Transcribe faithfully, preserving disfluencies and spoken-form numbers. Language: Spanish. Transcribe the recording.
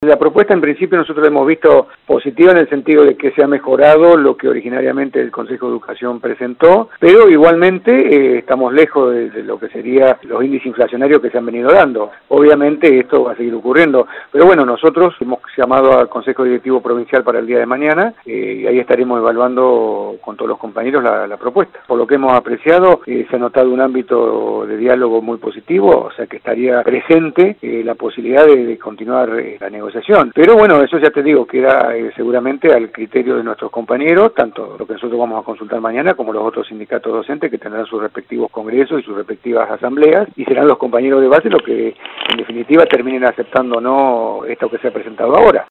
La propuesta en principio nosotros hemos visto positiva en el sentido de que se ha mejorado lo que originariamente el Consejo de Educación presentó, pero igualmente eh, estamos lejos de, de lo que serían los índices inflacionarios que se han venido dando. Obviamente esto va a seguir ocurriendo, pero bueno, nosotros hemos llamado al Consejo Directivo Provincial para el día de mañana eh, y ahí estaremos evaluando con todos los compañeros la, la propuesta. Por lo que hemos apreciado, eh, se ha notado un ámbito de diálogo muy positivo, o sea que estaría presente eh, la posibilidad de, de continuar eh, la negociación. Pero bueno, eso ya te digo, queda eh, seguramente al criterio de nuestros compañeros, tanto lo que nosotros vamos a consultar mañana como los otros sindicatos docentes que tendrán sus respectivos congresos y sus respectivas asambleas, y serán los compañeros de base los que en definitiva terminen aceptando o no esto que se ha presentado ahora.